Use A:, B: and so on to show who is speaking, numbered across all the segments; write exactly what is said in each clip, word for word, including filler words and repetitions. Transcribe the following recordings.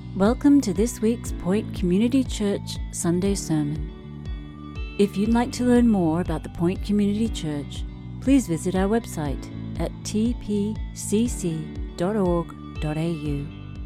A: Welcome to this week's Point Community Church Sunday Sermon. If you'd like to learn more about the Point Community Church, please visit our website at t p c c dot org dot a u.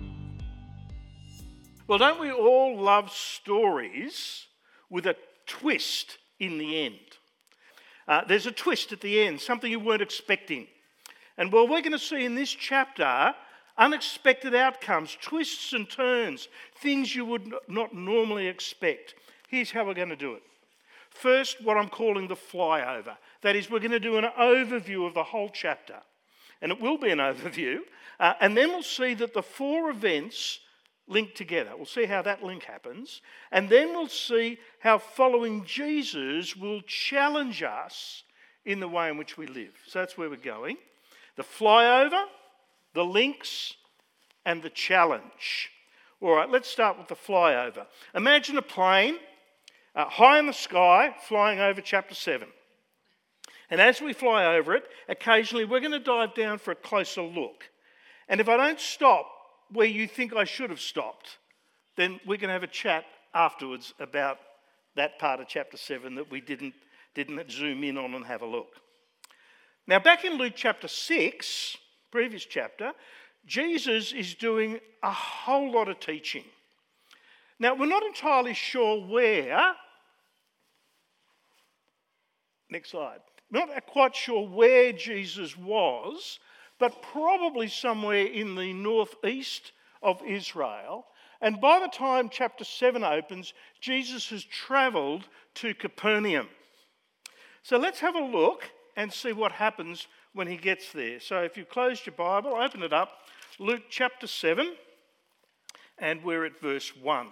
B: Well, don't we all love stories with a twist in the end? Uh, there's a twist at the end, something you weren't expecting. And well, we're going to see in this chapter unexpected outcomes, twists and turns, things you would not normally expect. Here's how we're going to do it. First, what I'm calling the flyover. That is, we're going to do an overview of the whole chapter. And it will be an overview. Uh, and then we'll see that the four events link together. We'll see how that link happens. And then we'll see how following Jesus will challenge us in the way in which we live. So that's where we're going. The flyover, the links, and the challenge. All right, let's start with the flyover. Imagine a plane uh, high in the sky flying over chapter seven. And as we fly over it, occasionally we're going to dive down for a closer look. And if I don't stop where you think I should have stopped, then we can have a chat afterwards about that part of chapter seven that we didn't, didn't zoom in on and have a look. Now, back in Luke chapter six, previous chapter, Jesus is doing a whole lot of teaching. Now, we're not entirely sure where. Next slide. We're not quite sure where Jesus was, but probably somewhere in the northeast of Israel. And by the time chapter seven opens, Jesus has travelled to Capernaum. So let's have a look and see what happens when he gets there. So if you closed your Bible, open it up, Luke chapter seven, and we're at verse one.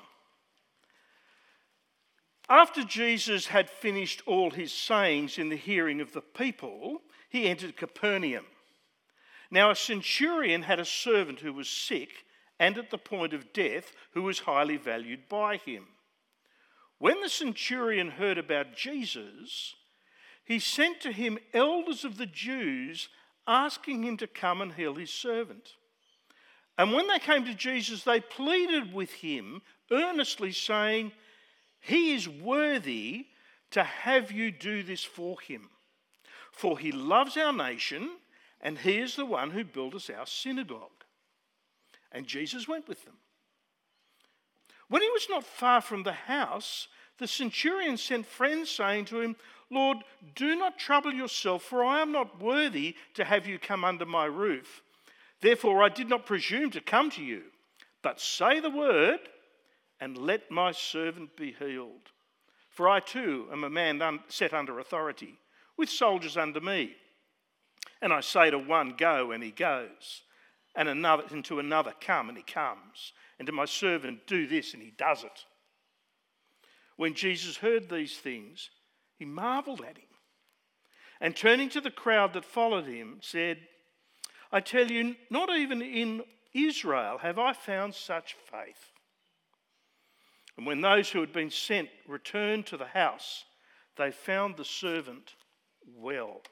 B: After Jesus had finished all his sayings in the hearing of the people, he entered Capernaum. Now a centurion had a servant who was sick and at the point of death, who was highly valued by him. When the centurion heard about Jesus, he sent to him elders of the Jews, asking him to come and heal his servant. And when they came to Jesus, they pleaded with him earnestly, saying, "He is worthy to have you do this for him, for he loves our nation, and he is the one who built us our synagogue." And Jesus went with them. When he was not far from the house, the centurion sent friends, saying to him, "Lord, do not trouble yourself, for I am not worthy to have you come under my roof. Therefore I did not presume to come to you. But say the word, and let my servant be healed. For I too am a man set under authority, with soldiers under me. And I say to one, go, and he goes, and another, and to another, come, and he comes, and to my servant, do this, and he does it." When Jesus heard these things, he marveled at him, and turning to the crowd that followed him, said, "I tell you, not even in Israel have I found such faith." And when those who had been sent returned to the house, they found the servant well.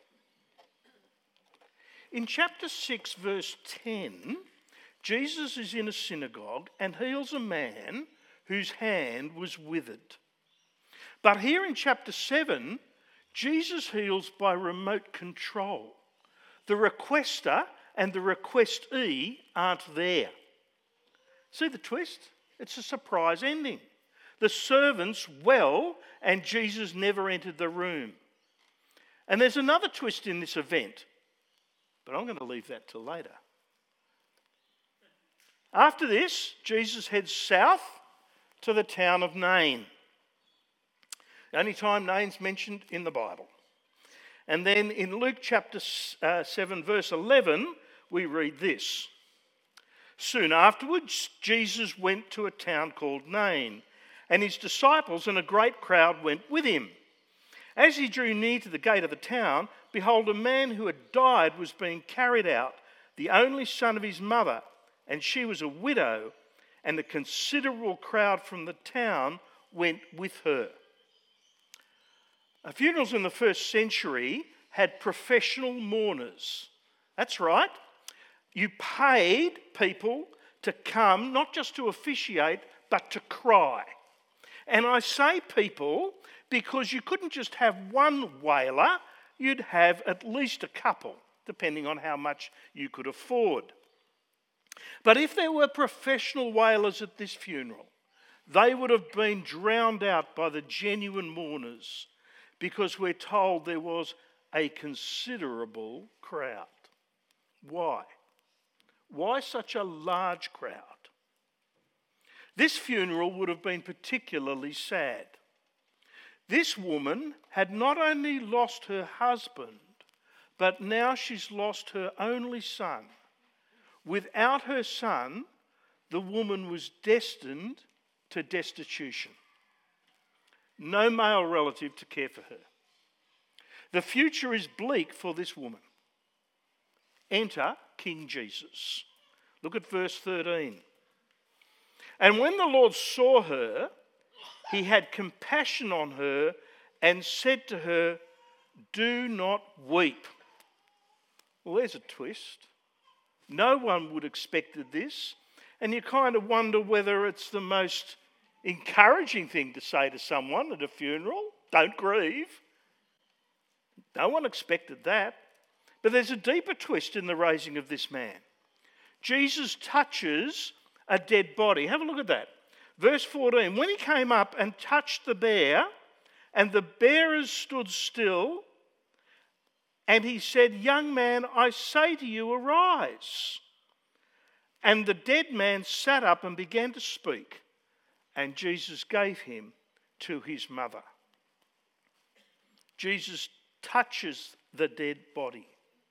B: In chapter six, verse ten, Jesus is in a synagogue and heals a man whose hand was withered. But here in chapter seven, Jesus heals by remote control. The requester and the requestee aren't there. See the twist? It's a surprise ending. The servant's well, and Jesus never entered the room. And there's another twist in this event, but I'm going to leave that till later. After this, Jesus heads south to the town of Nain. The only time Nain's mentioned in the Bible. And then in Luke chapter seven, verse eleven, we read this. Soon afterwards, Jesus went to a town called Nain, and his disciples and a great crowd went with him. As he drew near to the gate of the town, behold, a man who had died was being carried out, the only son of his mother, and she was a widow, and a considerable crowd from the town went with her. Funerals in the first century had professional mourners. That's right. You paid people to come, not just to officiate, but to cry. And I say people because you couldn't just have one wailer, you'd have at least a couple, depending on how much you could afford. But if there were professional wailers at this funeral, they would have been drowned out by the genuine mourners, because we're told there was a considerable crowd. Why? Why such a large crowd? This funeral would have been particularly sad. This woman had not only lost her husband, but now she's lost her only son. Without her son, the woman was destined to destitution. No male relative to care for her. The future is bleak for this woman. Enter King Jesus. Look at verse thirteen. And when the Lord saw her, he had compassion on her and said to her, "Do not weep." Well, there's a twist. No one would have expected this, and you kind of wonder whether it's the most encouraging thing to say to someone at a funeral. Don't grieve. No one expected that. But there's a deeper twist in the raising of this man. Jesus touches a dead body. Have a look at that. Verse fourteen, when he came up and touched the bier, and the bearers stood still, and he said, "Young man, I say to you, arise." And the dead man sat up and began to speak, and Jesus gave him to his mother. Jesus touches the dead body.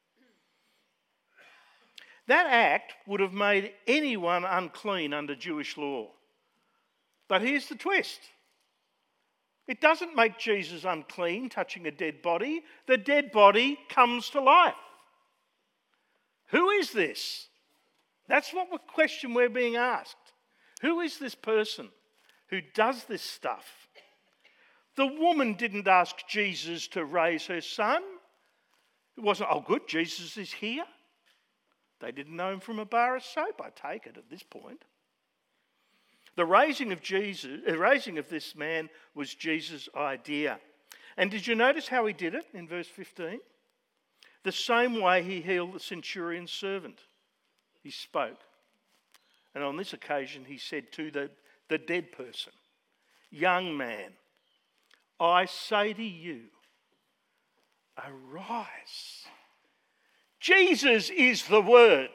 B: That act would have made anyone unclean under Jewish law. But here's the twist. It doesn't make Jesus unclean touching a dead body. The dead body comes to life. Who is this? That's what the question we're being asked. Who is this person who does this stuff? The woman didn't ask Jesus to raise her son. It wasn't, oh good, Jesus is here. They didn't know him from a bar of soap, I take it, at this point. The raising of Jesus, the raising of this man was Jesus' idea. And did you notice how he did it in verse fifteen? The same way he healed the centurion's servant. He spoke. And on this occasion he said to the, the dead person, "Young man, I say to you, arise." Jesus is the Word.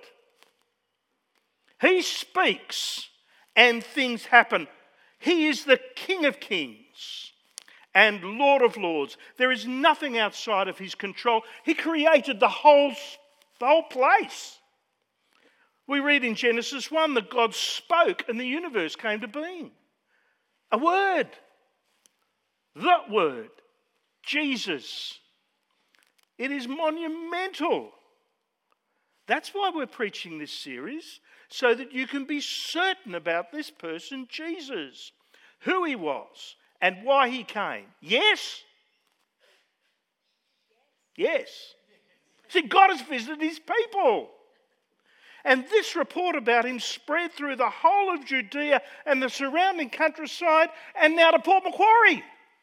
B: He speaks and things happen. He is the King of Kings and Lord of Lords. There is nothing outside of his control. He created the whole, the whole place. We read in Genesis one that God spoke and the universe came to being. A word. The Word. Jesus. It is monumental. That's why we're preaching this series, so that you can be certain about this person, Jesus, who he was and why he came. Yes? Yes. See, God has visited his people. And this report about him spread through the whole of Judea and the surrounding countryside and now to Port Macquarie.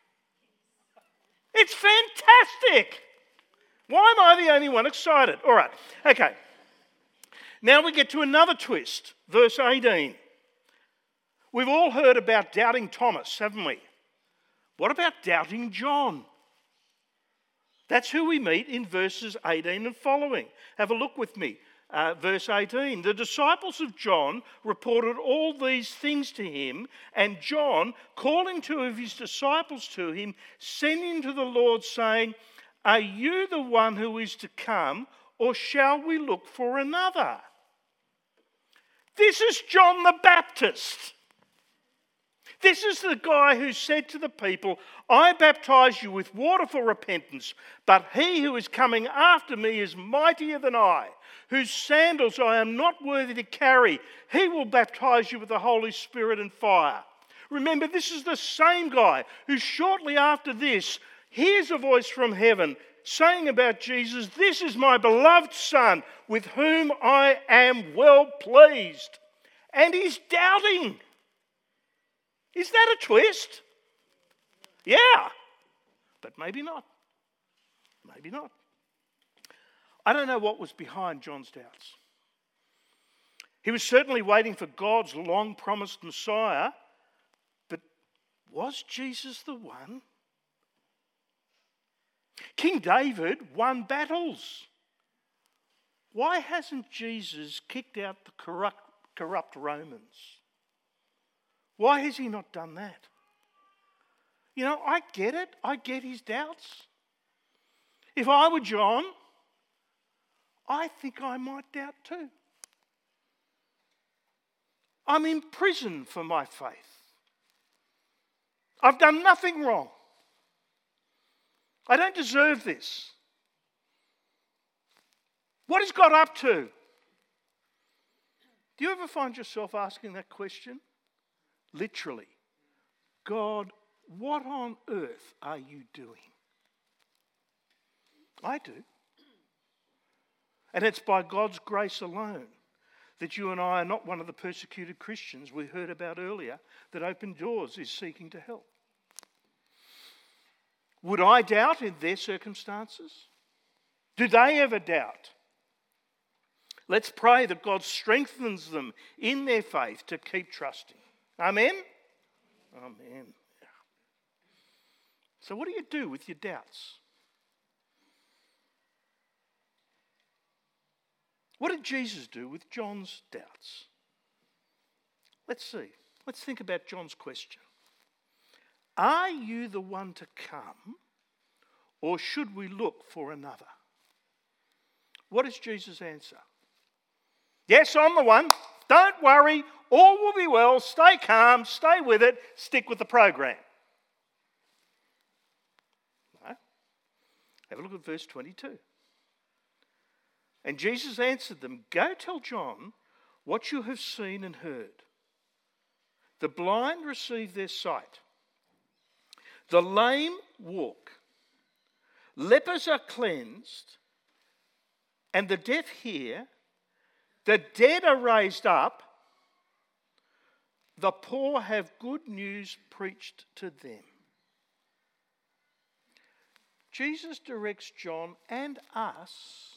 B: It's fantastic. Why am I the only one excited? All right, okay. Now we get to another twist, verse eighteen. We've all heard about doubting Thomas, haven't we? What about doubting John? That's who we meet in verses eighteen and following. Have a look with me. Uh, verse eighteen. The disciples of John reported all these things to him, and John, calling two of his disciples to him, sent him to the Lord, saying, "Are you the one who is to come, or shall we look for another?" This is John the Baptist. This is the guy who said to the people, "I baptize you with water for repentance, but he who is coming after me is mightier than I, whose sandals I am not worthy to carry. He will baptize you with the Holy Spirit and fire." Remember, this is the same guy who shortly after this hears a voice from heaven saying about Jesus, "This is my beloved Son, with whom I am well pleased." and he's doubting. Is that a twist? Yeah, but maybe not. Maybe not. I don't know what was behind John's doubts. He was certainly waiting for God's long-promised Messiah, but was Jesus the one? King David won battles. Why hasn't Jesus kicked out the corrupt, corrupt Romans? Why has he not done that? You know, I get it. I get his doubts. If I were John, I think I might doubt too. I'm in prison for my faith. I've done nothing wrong. I don't deserve this. What is God up to? Do you ever find yourself asking that question? Literally, God, what on earth are you doing? I do. And it's by God's grace alone that you and I are not one of the persecuted Christians we heard about earlier that Open Doors is seeking to help. Would I doubt in their circumstances? Do they ever doubt? Let's pray that God strengthens them in their faith to keep trusting. Amen? Amen. So what do you do with your doubts? What did Jesus do with John's doubts? Let's see. Let's think about John's question. Are you the one to come, or should we look for another? What is Jesus' answer? Yes, I'm the one. Don't worry. All will be well. Stay calm. Stay with it. Stick with the program. No. Have a look at verse twenty-two. And Jesus answered them, go tell John what you have seen and heard. The blind receive their sight. The lame walk. Lepers are cleansed. And the deaf hear. The dead are raised up. The poor have good news preached to them. Jesus directs John and us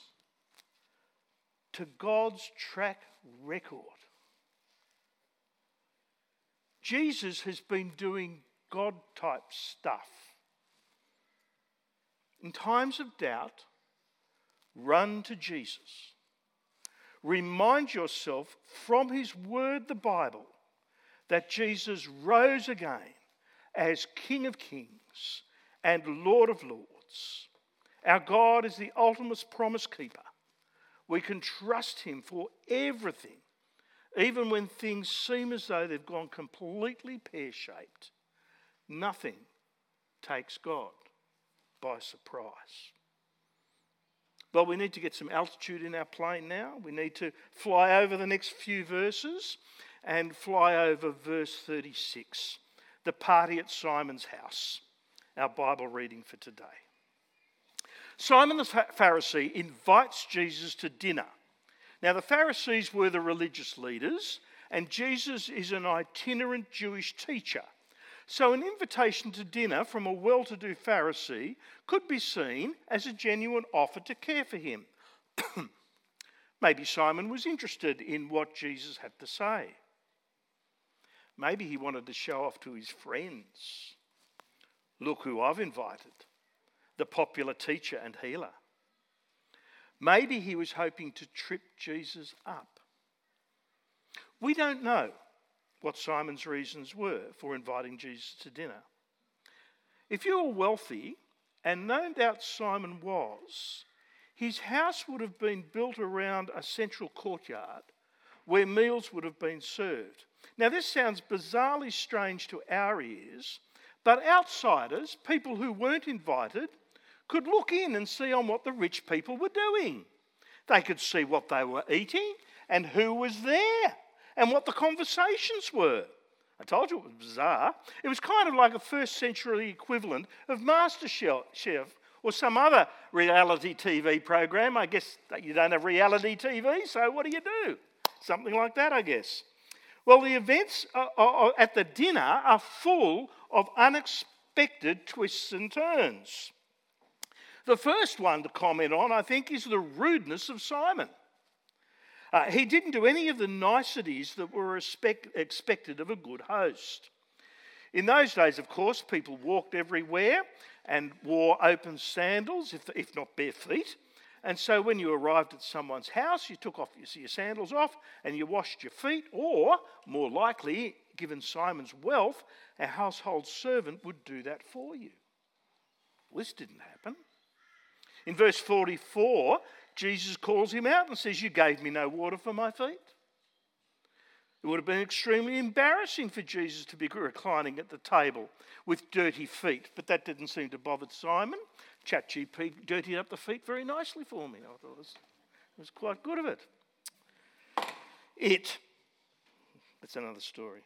B: to God's track record. Jesus has been doing God-type stuff. In times of doubt, run to Jesus. Remind yourself from his word, the Bible, that Jesus rose again as King of Kings and Lord of Lords. Our God is the ultimate promise keeper. We can trust him for everything, even when things seem as though they've gone completely pear-shaped. Nothing takes God by surprise. Well, we need to get some altitude in our plane now. We need to fly over the next few verses and fly over verse thirty-six, the party at Simon's house, our Bible reading for today. Simon the Pharisee invites Jesus to dinner. Now, the Pharisees were the religious leaders, and Jesus is an itinerant Jewish teacher. So an invitation to dinner from a well-to-do Pharisee could be seen as a genuine offer to care for him. Maybe Simon was interested in what Jesus had to say. Maybe he wanted to show off to his friends. Look who I've invited, the popular teacher and healer. Maybe he was hoping to trip Jesus up. We don't know what Simon's reasons were for inviting Jesus to dinner. If you were wealthy, and no doubt Simon was, his house would have been built around a central courtyard where meals would have been served. Now, this sounds bizarrely strange to our ears, but outsiders, people who weren't invited, could look in and see on what the rich people were doing. They could see what they were eating and who was there and what the conversations were. I told you it was bizarre. It was kind of like a first century equivalent of MasterChef or some other reality T V program. I guess you don't have reality T V, so what do you do? Something like that, I guess. Well, the events at the dinner are full of unexpected twists and turns. The first one to comment on, I think, is the rudeness of Simon. Uh, he didn't do any of the niceties that were expect, expected of a good host. In those days, of course, people walked everywhere and wore open sandals, if, if not bare feet. And so when you arrived at someone's house, you took off your sandals off and you washed your feet, or, more likely, given Simon's wealth, a household servant would do that for you. Well, this didn't happen. In verse forty-four, Jesus calls him out and says, "You gave me no water for my feet." It would have been extremely embarrassing for Jesus to be reclining at the table with dirty feet, but that didn't seem to bother Simon. ChatGPT dirtied up the feet very nicely for me. I thought it was, it was quite good of it. It. That's another story.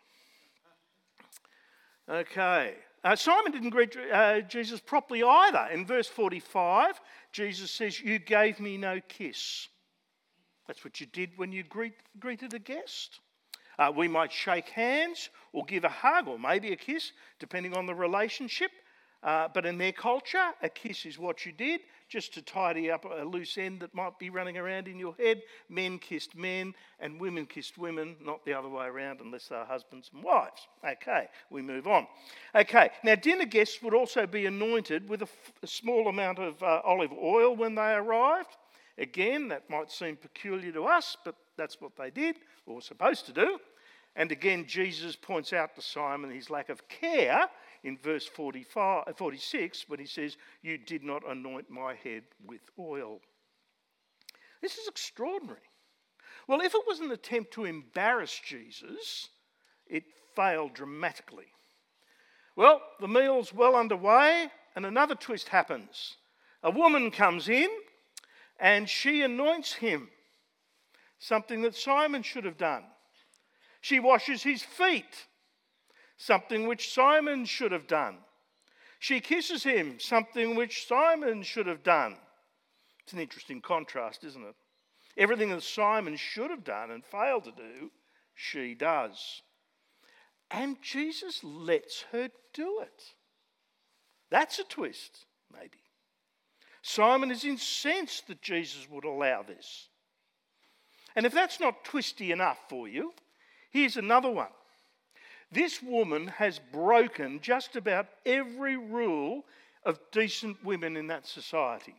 B: Okay. Uh, Simon didn't greet uh, Jesus properly either. In verse forty-five, Jesus says, "You gave me no kiss." That's what you did when you greet, greeted a guest. Uh, we might shake hands or give a hug or maybe a kiss, depending on the relationship. Uh, but in their culture, a kiss is what you did just to tidy up a loose end that might be running around in your head. Men kissed men and women kissed women, not the other way around unless they're husbands and wives. Okay, we move on. Okay, now dinner guests would also be anointed with a, f- a small amount of uh, olive oil when they arrived. Again, that might seem peculiar to us, but that's what they did or were supposed to do. And again, Jesus points out to Simon his lack of care in verse forty-five, forty-six when he says, "You did not anoint my head with oil." This is extraordinary. Well, if it was an attempt to embarrass Jesus, it failed dramatically. Well, the meal's well underway and another twist happens. A woman comes in and she anoints him, something that Simon should have done. She washes his feet, something which Simon should have done. She kisses him, something which Simon should have done. It's an interesting contrast, isn't it? Everything that Simon should have done and failed to do, she does. And Jesus lets her do it. That's a twist, maybe. Simon is incensed that Jesus would allow this. And if that's not twisty enough for you, here's another one. This woman has broken just about every rule of decent women in that society.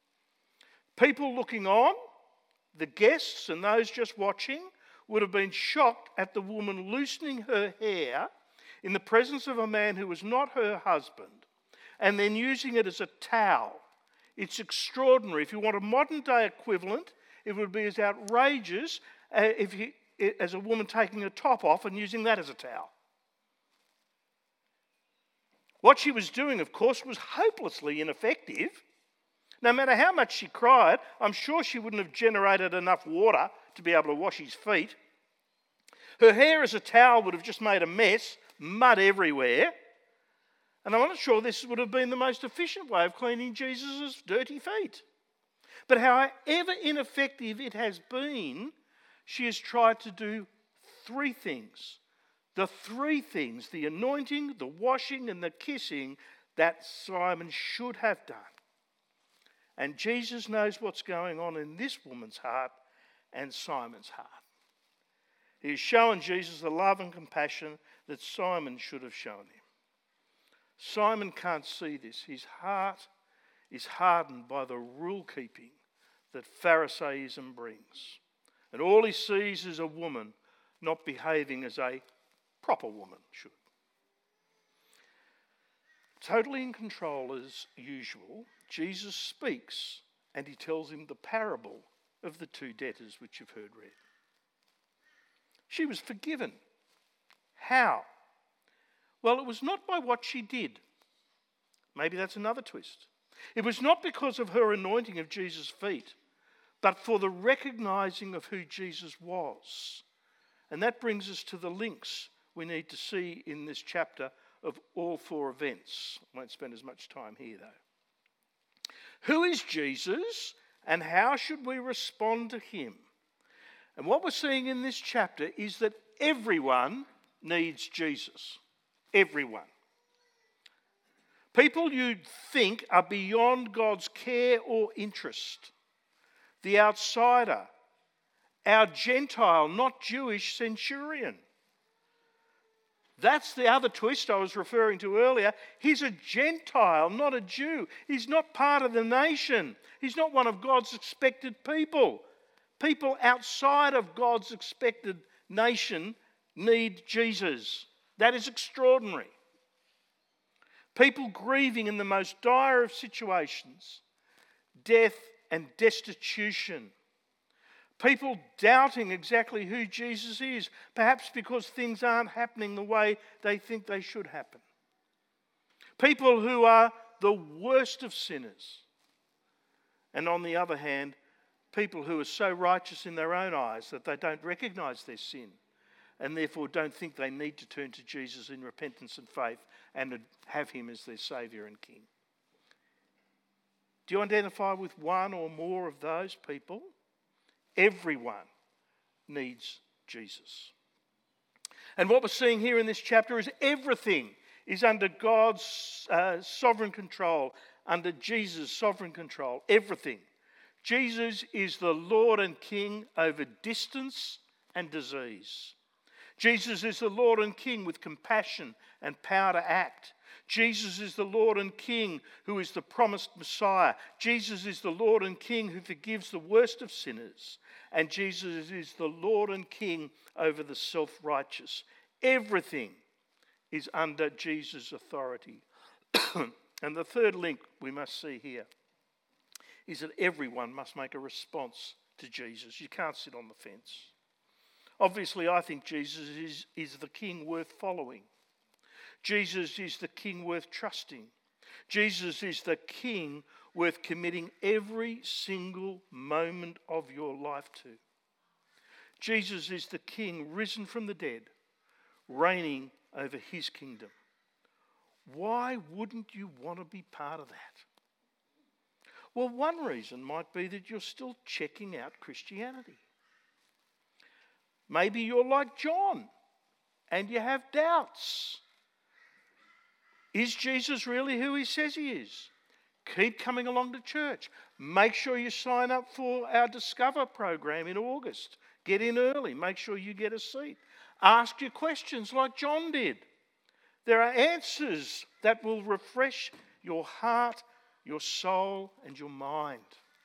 B: People looking on, the guests and those just watching, would have been shocked at the woman loosening her hair in the presence of a man who was not her husband and then using it as a towel. It's extraordinary. If you want a modern day equivalent, it would be as outrageous uh, if you, as a woman taking her top off and using that as a towel. What she was doing, of course, was hopelessly ineffective. No matter how much she cried, I'm sure she wouldn't have generated enough water to be able to wash his feet. Her hair as a towel would have just made a mess, mud everywhere. And I'm not sure this would have been the most efficient way of cleaning Jesus' dirty feet. But however ineffective it has been, she has tried to do three things. The three things, the anointing, the washing and the kissing that Simon should have done. And Jesus knows what's going on in this woman's heart and Simon's heart. He has shown Jesus the love and compassion that Simon should have shown him. Simon can't see this. His heart is hardened by the rule keeping that Pharisaism brings. And all he sees is a woman not behaving as a proper woman should. Totally in control as usual, Jesus speaks and he tells him the parable of the two debtors which you've heard read. She was forgiven. How? Well, it was not by what she did. Maybe that's another twist. It was not because of her anointing of Jesus' feet, but for the recognising of who Jesus was. And that brings us to the links we need to see in this chapter of all four events. I won't spend as much time here, though. Who is Jesus and how should we respond to him? And what we're seeing in this chapter is that everyone needs Jesus. Everyone. People you'd think are beyond God's care or interest. The outsider, our Gentile, not Jewish centurion. That's the other twist I was referring to earlier. He's a Gentile, not a Jew. He's not part of the nation. He's not one of God's expected people. People outside of God's expected nation need Jesus. That is extraordinary. People grieving in the most dire of situations, death and destitution. People doubting exactly who Jesus is, perhaps because things aren't happening the way they think they should happen. People who are the worst of sinners. And on the other hand, people who are so righteous in their own eyes that they don't recognise their sin and therefore don't think they need to turn to Jesus in repentance and faith and have him as their Saviour and King. Do you identify with one or more of those people? Everyone needs Jesus. And what we're seeing here in this chapter is everything is under God's uh, sovereign control, under Jesus' sovereign control. Everything. Jesus is the Lord and King over distance and disease. Jesus is the Lord and King with compassion and power to act. Jesus is the Lord and King who is the promised Messiah. Jesus is the Lord and King who forgives the worst of sinners. And Jesus is the Lord and King over the self-righteous. Everything is under Jesus' authority. And the third link we must see here is that everyone must make a response to Jesus. You can't sit on the fence. Obviously, I think Jesus is, is the King worth following. Jesus is the King worth trusting. Jesus is the King worth committing every single moment of your life to. Jesus is the King risen from the dead, reigning over his kingdom. Why wouldn't you want to be part of that? Well, one reason might be that you're still checking out Christianity. Maybe you're like John and you have doubts. Is Jesus really who he says he is? Keep coming along to church. Make sure you sign up for our Discover program in August. Get in early. Make sure you get a seat. Ask your questions like John did. There are answers that will refresh your heart, your soul, and your mind.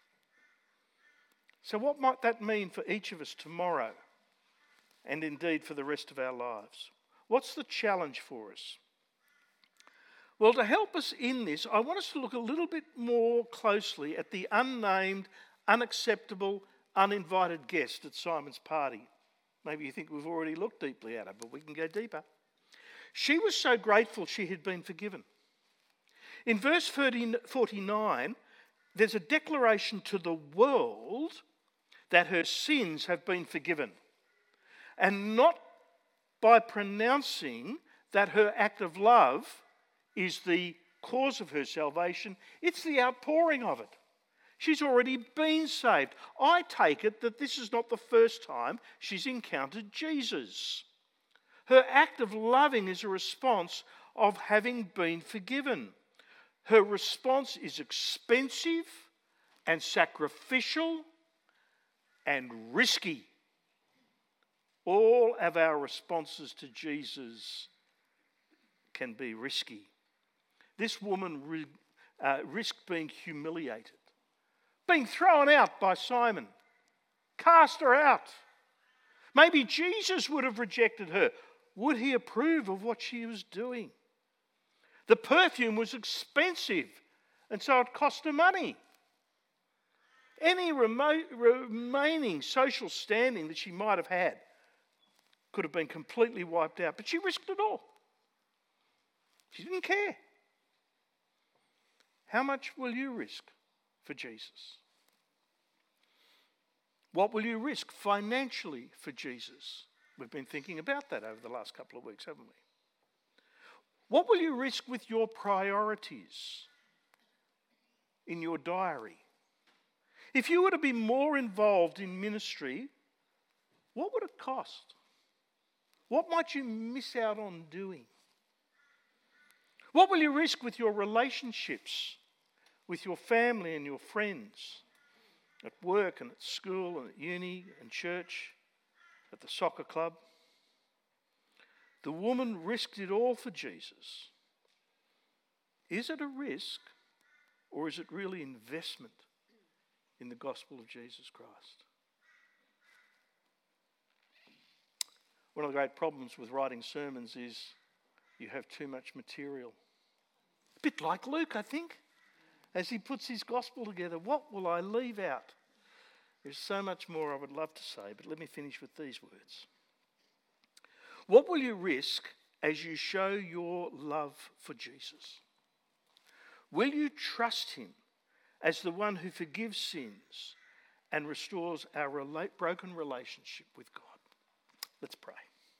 B: So what might that mean for each of us tomorrow, and indeed for the rest of our lives? What's the challenge for us? Well, to help us in this, I want us to look a little bit more closely at the unnamed, unacceptable, uninvited guest at Simon's party. Maybe you think we've already looked deeply at her, but we can go deeper. She was so grateful she had been forgiven. In verse forty-nine, there's a declaration to the world that her sins have been forgiven. And not by pronouncing that her act of love is the cause of her salvation, it's the outpouring of it. She's already been saved. I take it that this is not the first time she's encountered Jesus. Her act of loving is a response of having been forgiven. Her response is expensive and sacrificial and risky. All of our responses to Jesus can be risky. This woman re, uh, risked being humiliated, being thrown out by Simon, cast her out. Maybe Jesus would have rejected her. Would he approve of what she was doing? The perfume was expensive, and so it cost her money. Any remote, remaining social standing that she might have had could have been completely wiped out, but she risked it all. She didn't care. How much will you risk for Jesus? What will you risk financially for Jesus? We've been thinking about that over the last couple of weeks, haven't we? What will you risk with your priorities in your diary? If you were to be more involved in ministry, what would it cost? What might you miss out on doing? What will you risk with your relationships, with your family and your friends, at work and at school and at uni and church, at the soccer club? The woman risked it all for Jesus. Is it a risk, or is it really investment in the gospel of Jesus Christ? One of the great problems with writing sermons is you have too much material. A bit like Luke, I think, as he puts his gospel together. What will I leave out? There's so much more I would love to say, but let me finish with these words. What will you risk as you show your love for Jesus? Will you trust him as the one who forgives sins and restores our rela- broken relationship with God? Let's pray.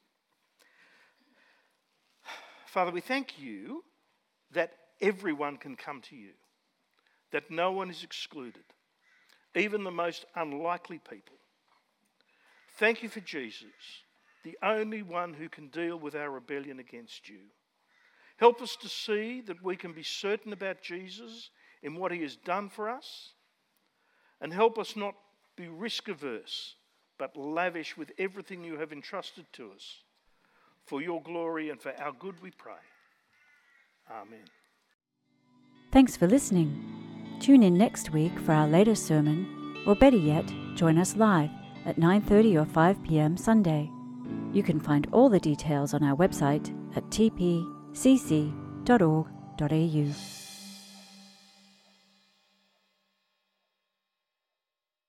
B: Father, we thank you that everyone can come to you, that no one is excluded, even the most unlikely people. Thank you for Jesus, the only one who can deal with our rebellion against you. Help us to see that we can be certain about Jesus in what he has done for us, and help us not be risk averse, but lavish with everything you have entrusted to us. For your glory and for our good we pray. Amen.
A: Thanks for listening. Tune in next week for our latest sermon, or better yet, join us live at nine thirty or five p.m. Sunday. You can find all the details on our website at t p c c dot org dot a u.